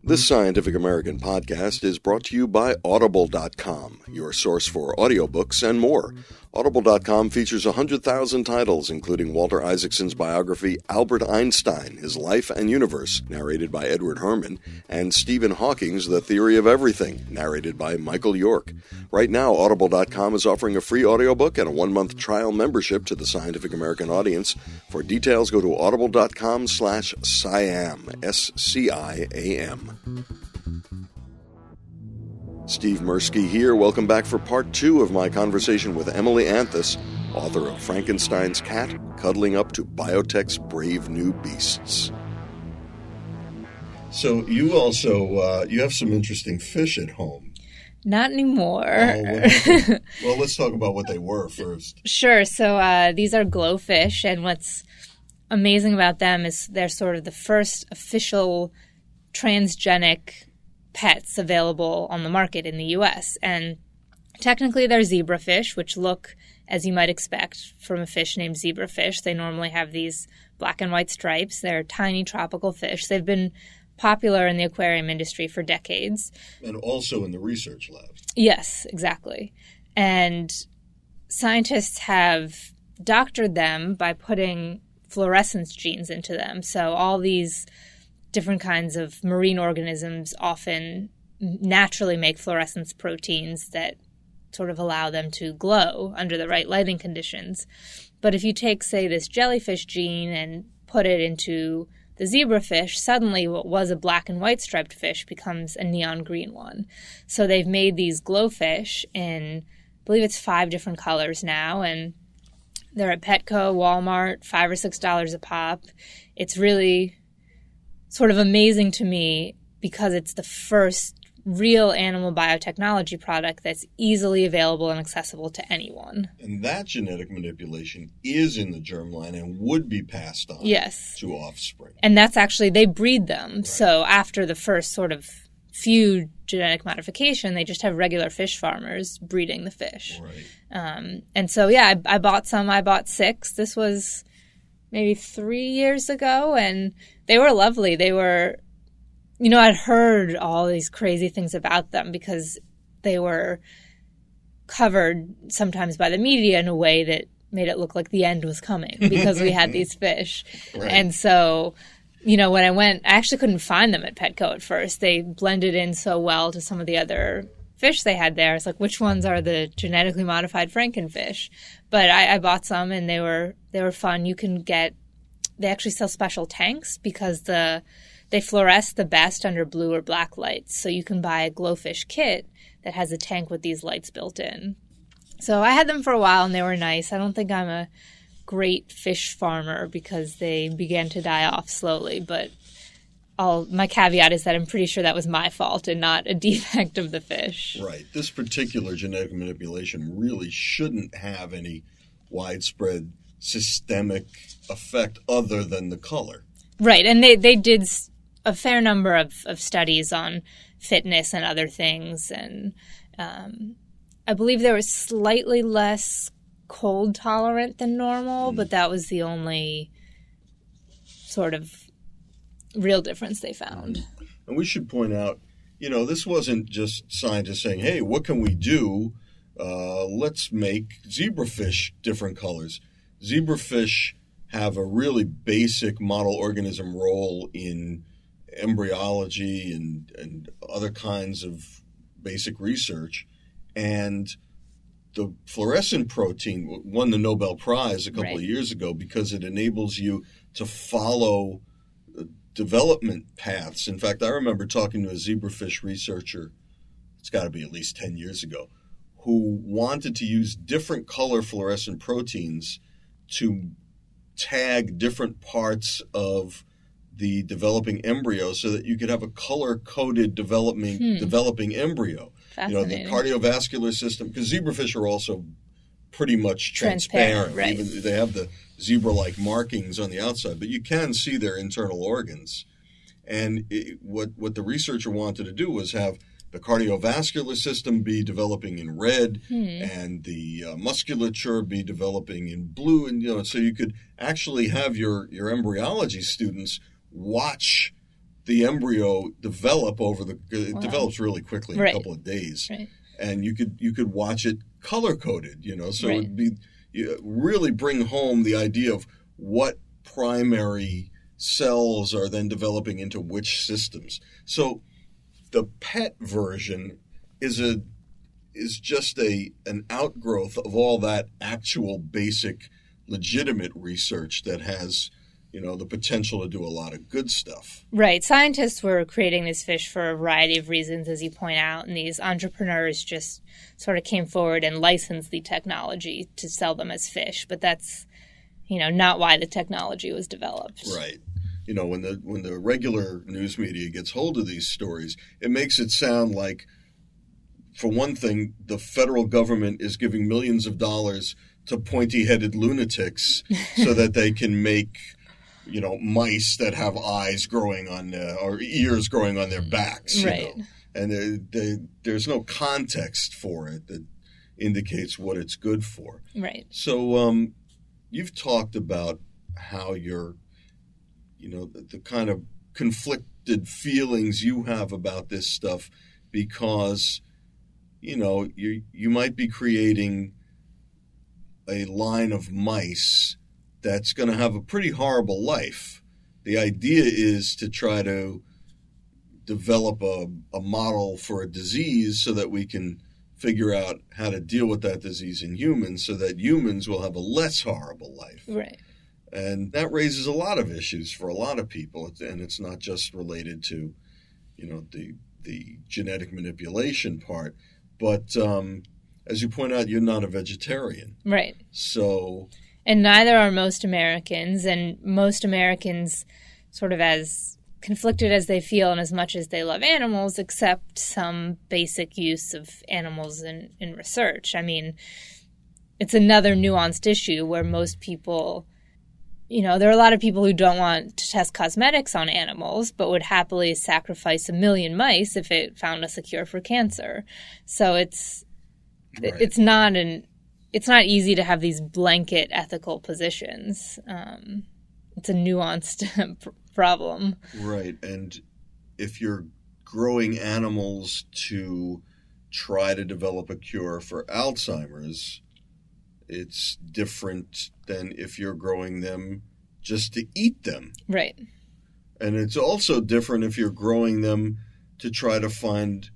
This Scientific American podcast is brought to you by Audible.com, your source for audiobooks and more. Audible.com features 100,000 titles, including Walter Isaacson's biography, Albert Einstein, His Life and Universe, narrated by Edward Herman, and Stephen Hawking's The Theory of Everything, narrated by Michael York. Right now, Audible.com is offering a free audiobook and a 1-month trial membership to the Scientific American audience. For details, go to audible.com/SciAm, S-C-I-A-M. Steve Mirsky here. Welcome back for part 2 of my conversation with Emily Anthus, author of Frankenstein's Cat, Cuddling Up to Biotech's Brave New Beasts. So you also, you have some interesting fish at home. Not anymore. Well, let's talk about what they were first. Sure. So these are glowfish, and what's amazing about them is they're sort of the first official transgenic pets available on the market in the U.S. And technically they're zebrafish, which look as you might expect from a fish named zebrafish. They normally have these black and white stripes. They're tiny tropical fish. They've been popular in the aquarium industry for decades. And also in the research labs. Yes, exactly. And scientists have doctored them by putting fluorescence genes into them. So all these different kinds of marine organisms often naturally make fluorescence proteins that sort of allow them to glow under the right lighting conditions. But if you take, say, this jellyfish gene and put it into the zebrafish, suddenly what was a black and white striped fish becomes a neon green one. So they've made these glowfish in, I believe it's 5 different colors now, and they're at Petco, Walmart, $5 or $6 a pop. It's really sort of amazing to me because it's the first real animal biotechnology product that's easily available and accessible to anyone. And that genetic manipulation is in the germline and would be passed on to offspring. And that's actually, they breed them. Right. So after the first sort of few genetic modification, they just have regular fish farmers breeding the fish. Right. And so, yeah, I bought some. I bought 6. This was maybe 3 years ago, and they were lovely. They were, I'd heard all these crazy things about them because they were covered sometimes by the media in a way that made it look like the end was coming because we had these fish. Right. And so, when I went, I actually couldn't find them at Petco at first. They blended in so well to some of the other fish they had there. It's like, which ones are the genetically modified Frankenfish? But I bought some, and they were fun. They actually sell special tanks because they fluoresce the best under blue or black lights. So you can buy a glowfish kit that has a tank with these lights built in. So I had them for a while, and they were nice. I don't think I'm a great fish farmer because they began to die off slowly, but my caveat is that I'm pretty sure that was my fault and not a defect of the fish. Right. This particular genetic manipulation really shouldn't have any widespread systemic effect other than the color. Right. And they did a fair number of studies on fitness and other things. And I believe they were slightly less cold tolerant than normal, but that was the only sort of real difference they found. And we should point out, this wasn't just scientists saying, hey, what can we do? Let's make zebrafish different colors. Zebrafish have a really basic model organism role in embryology and other kinds of basic research. And the fluorescent protein won the Nobel Prize a couple of years ago because it enables you to follow development paths. In fact, I remember talking to a zebrafish researcher, it's got to be at least 10 years ago, who wanted to use different color fluorescent proteins to tag different parts of the developing embryo so that you could have a color-coded developing embryo. Fascinating. The cardiovascular system, because zebrafish are also pretty much transparent. Right. Even they have the zebra-like markings on the outside, but you can see their internal organs. And what the researcher wanted to do was have the cardiovascular system be developing in red and the musculature be developing in blue. And, so you could actually have your embryology students watch the embryo develop it Wow. develops really quickly in Right. a couple of days. Right. And you could watch it color coded, so Right. it'd be really bring home the idea of what primary cells are then developing into which systems. So the pet version is just an outgrowth of all that actual basic legitimate research that has the potential to do a lot of good stuff. Right. Scientists were creating this fish for a variety of reasons, as you point out, and these entrepreneurs just sort of came forward and licensed the technology to sell them as fish. But that's, not why the technology was developed. Right. When the regular news media gets hold of these stories, it makes it sound like, for one thing, the federal government is giving millions of dollars to pointy-headed lunatics so that they can make mice that have eyes growing on or ears growing on their backs. Right. And there's no context for it that indicates what it's good for. Right. So you've talked about how you're, the kind of conflicted feelings you have about this stuff because, you might be creating a line of mice that's going to have a pretty horrible life. The idea is to try to develop a model for a disease so that we can figure out how to deal with that disease in humans so that humans will have a less horrible life. Right. And that raises a lot of issues for a lot of people. And it's not just related to, the genetic manipulation part. But as you point out, you're not a vegetarian. Right. So... And neither are most Americans, and most Americans, sort of as conflicted as they feel and as much as they love animals, accept some basic use of animals in research. I mean, it's another nuanced issue where most people, there are a lot of people who don't want to test cosmetics on animals, but would happily sacrifice 1 million mice if it found us a cure for cancer. So it's not easy to have these blanket ethical positions. It's a nuanced problem. Right. And if you're growing animals to try to develop a cure for Alzheimer's, it's different than if you're growing them just to eat them. Right. And it's also different if you're growing them to try to find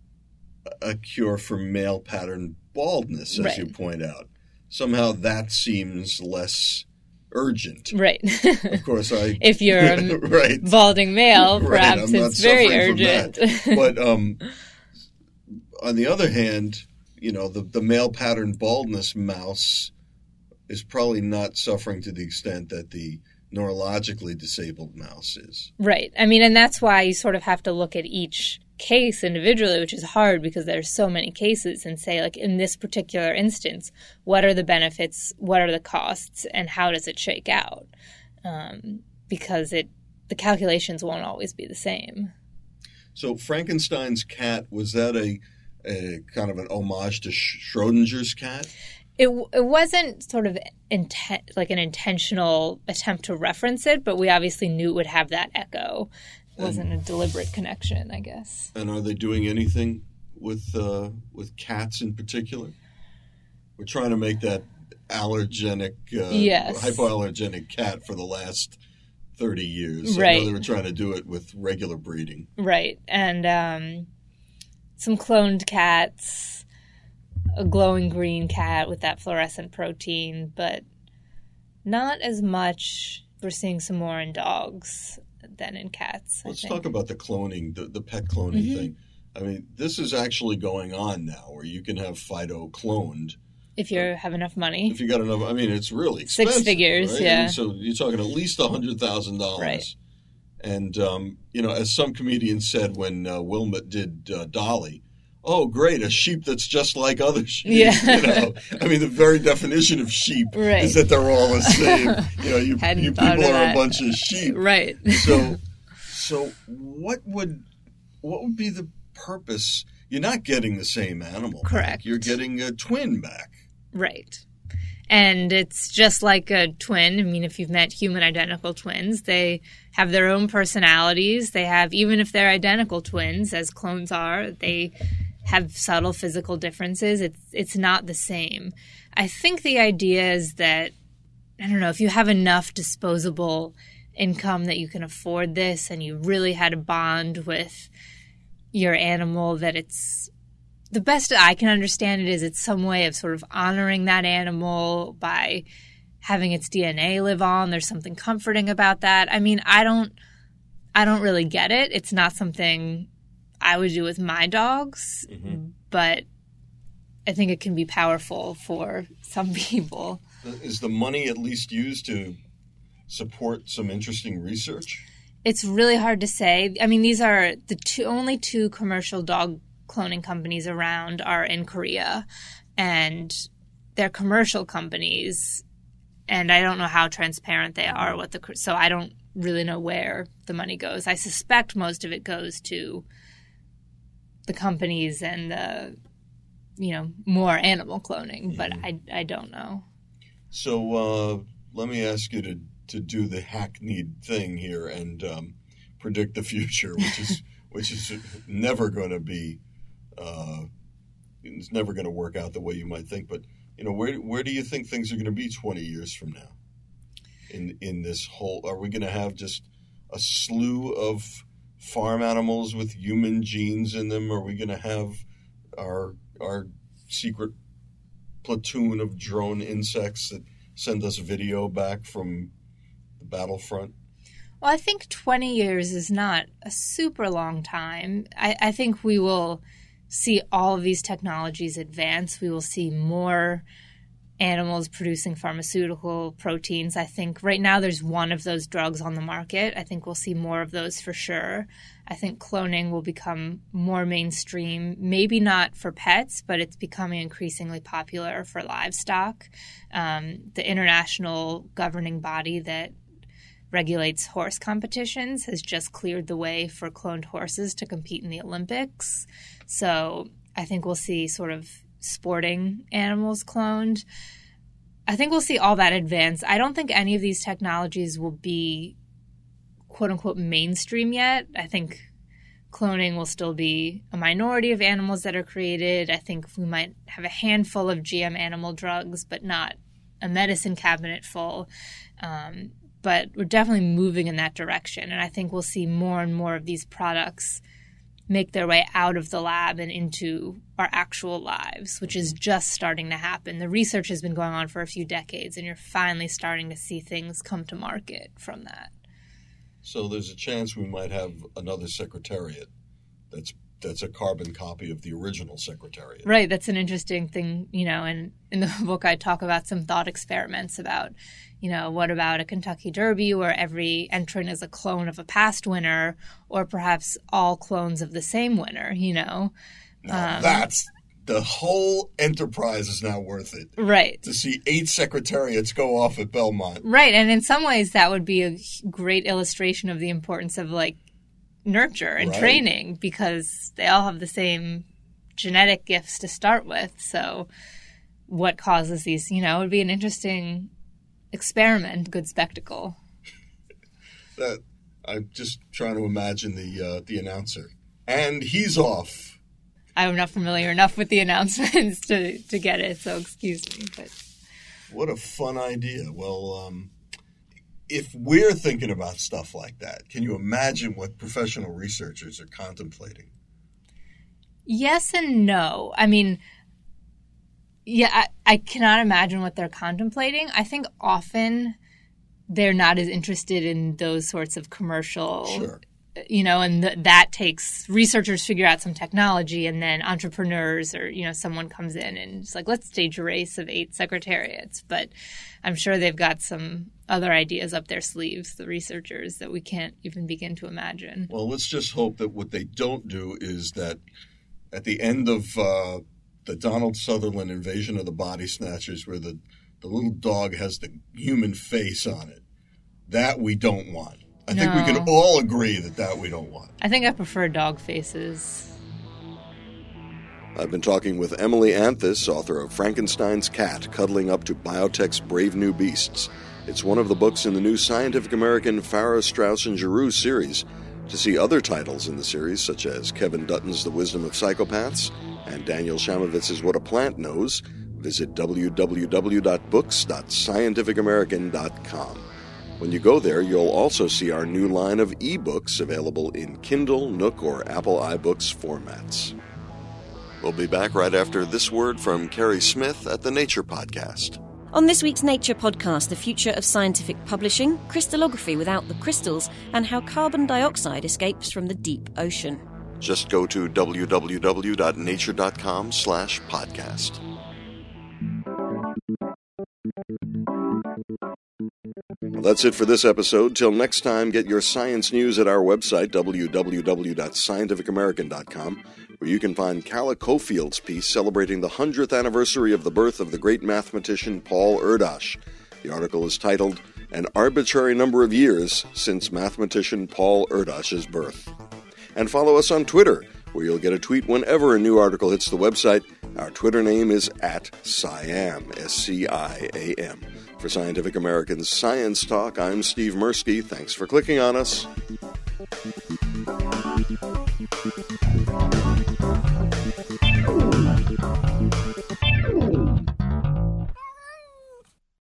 a cure for male pattern baldness, as right. you point out. Somehow that seems less urgent. Right. Of course, if you're a right. balding male, perhaps right. it's very urgent. But on the other hand, the male pattern baldness mouse is probably not suffering to the extent that the neurologically disabled mouse is. Right. I mean, and that's why you sort of have to look at each case individually, which is hard because there's so many cases, and say, like, in this particular instance, what are the benefits, what are the costs, and how does it shake out? Because the calculations won't always be the same. So Frankenstein's cat, was that a kind of an homage to Schrodinger's cat? It wasn't sort of like an intentional attempt to reference it, but we obviously knew it would have that echo. It wasn't a deliberate connection, I guess. And are they doing anything with cats in particular? We're trying to make that allergenic, yes. hypoallergenic cat for the last 30 years. Right. I know they were trying to do it with regular breeding. Right. And some cloned cats, a glowing green cat with that fluorescent protein, but not as much. We're seeing some more in dogs than in cats. Let's talk about the cloning, the pet cloning mm-hmm. thing. I mean, this is actually going on now where you can have Fido cloned. If you have enough money. If you got enough, I mean, it's really expensive. 6 figures, right? yeah. I mean, so you're talking at least $100,000. Right. And, as some comedian said when Wilmot did Dolly, oh, great, a sheep that's just like other sheep. Yeah. I mean, the very definition of sheep right. is that they're all the same. You people are a bunch of sheep. Right. So what would be the purpose? You're not getting the same animal Correct. back. You're getting a twin back. Right. And it's just like a twin. I mean, if you've met human identical twins, they have their own personalities. They have, even if they're identical twins, as clones are, they have subtle physical differences. It's not the same. I think the idea is that, I don't know, if you have enough disposable income that you can afford this and you really had a bond with your animal, that it's the best I can understand it is it's some way of sort of honoring that animal by having its DNA live on. There's something comforting about that. I mean, I don't really get it. It's not something I would do with my dogs, but I think it can be powerful for some people. Is the money at least used to support some interesting research? It's really hard to say. I mean, these are the only two commercial dog cloning companies around are in Korea, and they're commercial companies, and I don't know how transparent they are. So I don't really know where the money goes. I suspect most of it goes to the companies and the, more animal cloning, but I don't know. So let me ask you to do the hackneyed thing here and predict the future, which is never going to be, it's never going to work out the way you might think. But where do you think things are going to be 20 years from now? In this whole, are we going to have just a slew of farm animals with human genes in them? Are we going to have our secret platoon of drone insects that send us video back from the battlefront? Well, I think 20 years is not a super long time. I think we will see all of these technologies advance. We will see more animals producing pharmaceutical proteins. I think right now there's one of those drugs on the market. I think we'll see more of those for sure. I think cloning will become more mainstream, maybe not for pets, but it's becoming increasingly popular for livestock. The international governing body that regulates horse competitions has just cleared the way for cloned horses to compete in the Olympics. So I think we'll see sort of sporting animals cloned. I think we'll see all that advance. I don't think any of these technologies will be quote unquote mainstream yet. I think cloning will still be a minority of animals that are created. I think we might have a handful of GM animal drugs, but not a medicine cabinet full. But we're definitely moving in that direction. And I think we'll see more and more of these products make their way out of the lab and into our actual lives, which is just starting to happen. The research has been going on for a few decades, and you're finally starting to see things come to market from that. So there's a chance we might have another Secretariat that's a carbon copy of the original Secretariat. Right. That's an interesting thing, and in the book I talk about some thought experiments about, what about a Kentucky Derby where every entrant is a clone of a past winner, or perhaps all clones of the same winner, Now that's the whole enterprise is now worth it. Right. To see 8 Secretariats go off at Belmont. Right. And in some ways that would be a great illustration of the importance of nurture and training, because they all have the same genetic gifts to start with. So what causes these, it would be an interesting experiment, good spectacle. I'm just trying to imagine the announcer. And he's off. I'm not familiar enough with the announcements to get it, so excuse me. But what a fun idea. Well, if we're thinking about stuff like that, can you imagine what professional researchers are contemplating? Yes and no. I mean, yeah, I cannot imagine what they're contemplating. I think often they're not as interested in those sorts of commercial, sure. And that takes researchers figure out some technology, and then entrepreneurs or, someone comes in and it's like, let's stage a race of 8 secretariats. But I'm sure they've got some other ideas up their sleeves, the researchers, that we can't even begin to imagine. Well, let's just hope that what they don't do is that at the end of the Donald Sutherland Invasion of the Body Snatchers, where the little dog has the human face on it, that we don't want. I think we can all agree that we don't want. I think I prefer dog faces. I've been talking with Emily Anthis, author of Frankenstein's Cat, Cuddling Up to Biotech's Brave New Beasts. It's one of the books in the new Scientific American Farrar, Straus and Giroux series. To see other titles in the series, such as Kevin Dutton's The Wisdom of Psychopaths and Daniel Shamovitz's What a Plant Knows, visit www.books.scientificamerican.com. When you go there, you'll also see our new line of ebooks available in Kindle, Nook, or Apple iBooks formats. We'll be back right after this word from Carrie Smith at the Nature Podcast. On this week's Nature Podcast, the future of scientific publishing, crystallography without the crystals, and how carbon dioxide escapes from the deep ocean. Just go to www.nature.com/podcast. Well, that's it for this episode. Till next time, get your science news at our website, www.scientificamerican.com, where you can find Calla Cofield's piece celebrating the 100th anniversary of the birth of the great mathematician Paul Erdos. The article is titled, An Arbitrary Number of Years Since Mathematician Paul Erdos's Birth. And follow us on Twitter, where you'll get a tweet whenever a new article hits the website. Our Twitter name is @SciAm, SCIAM. For Scientific American's Science Talk, I'm Steve Mirsky. Thanks for clicking on us.